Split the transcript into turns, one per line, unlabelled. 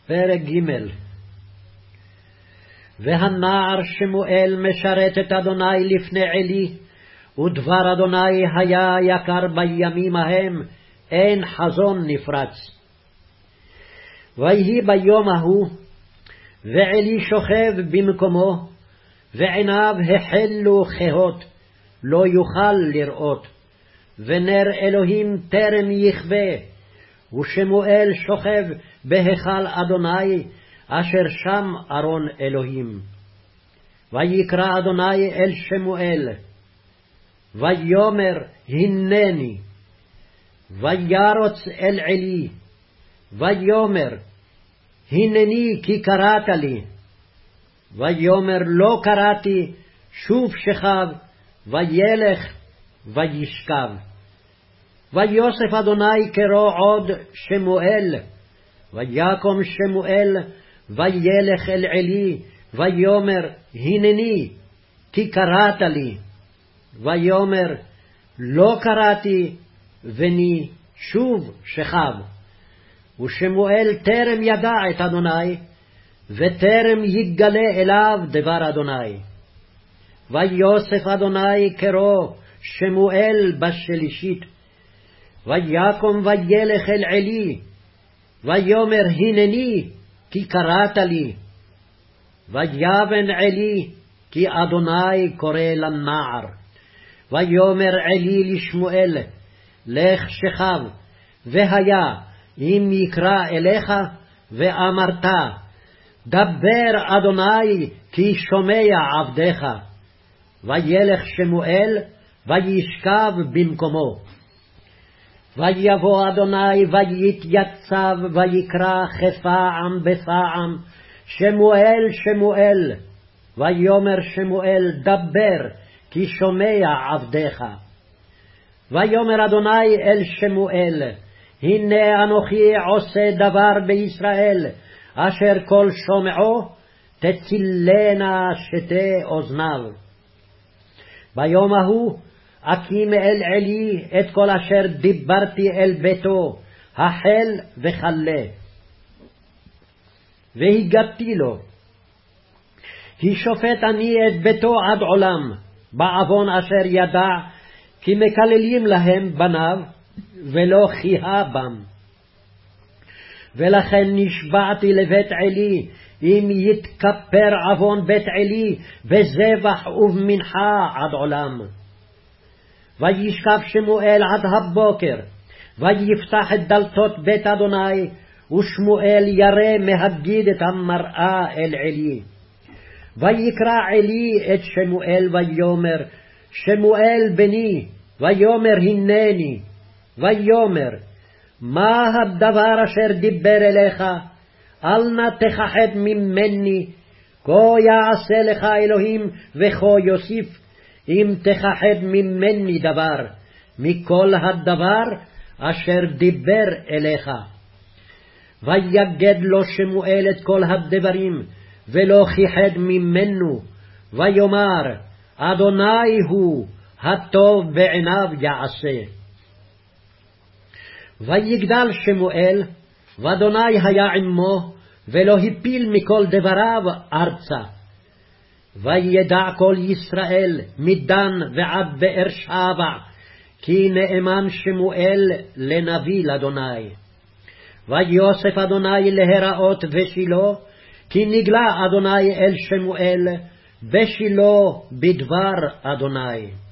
פרק ג'. והנער שמואל משרת את אדוני לפני עלי, ודבר אדוני היה יקר בימים ההם, אין חזון נפרץ. ויהי ביום ההוא, ועלי שוכב במקומו, ועיניו החלו כהות, לא יוכל לראות, ונר אלוהים טרם יכבה, ושמואל שוכב בהיכל אדוני, אשר שם ארון אלוהים. ויקרא אדוני אל שמואל, ויאמר הנני, וירוץ אל עלי, ויאמר הנני כי קראת לי, ויאמר לא קראתי, שוב שכב, וילך וישכב. ויוסף אדוני קרא עוד שמואל, ויקום שמואל, וילך אל עלי, ויאמר הנני כי קראת לי, ויאמר לא קראתי, וני שוב שכב. ושמואל טרם ידע את אדוני, וטרם יגלה אליו דבר אדוני. ויוסף אדוני קרא שמואל בשלישית, ויקום וילך אל עלי, ויאמר הנני כי קראת לי, ויבן עלי כי אדוני קורא לנער. ויאמר עלי לשמואל, לך שכב, והיה אם יקרא אליך, ואמרת דבר אדוני כי שומע עבדך. וילך שמואל וישכב במקומו. ויבוא אדוני ויתייצב ויקרא כפעם בפעם, שמואל שמואל. ויאמר שמואל דבר כי שומע עבדך. ויאמר אדוני אל שמואל, הנה אנוכי עושה דבר בישראל, אשר כל שומעו תצילנה שתי אוזניו. ביום ההוא אקים אל עלי את כל אשר דיברתי אל ביתו, החל וכלה. והגדתי לו, כי שופט אני את ביתו עד עולם, בעוון אשר ידע, כי מקללים להם בניו, ולא חיה בם. ולכן נשבעתי לבית עלי, אם יתכפר עוון בית עלי, בזבח ובמנחה עד עולם. וישכב שמואל עד הבוקר, ויפתח את דלתות בית אדוני, ושמואל ירא מהגיד את המראה אל עלי. ויקרא עלי את שמואל ויאמר, שמואל בני, ויאמר הנני. ויאמר, מה הדבר אשר דיבר אליך? אל נא תכחד ממני, כה יעשה לך אלוהים וכה יוסיף, אם תכחד ממני דבר, מכל הדבר אשר דיבר אליך. ויגד לו שמואל את כל הדברים, ולא כיחד ממנו, ויאמר, אדוני הוא, הטוב בעיניו יעשה. ויגדל שמואל, ואדוני היה עמו, ולא הפיל מכל דבריו ארצה. וידע כל ישראל מדן ועד באר שבע, כי נאמן שמואל לנביא לאדוני. ויוסף אדוני להיראות בשילה, כי נגלה אדוני אל שמואל בשילה בדבר אדוני.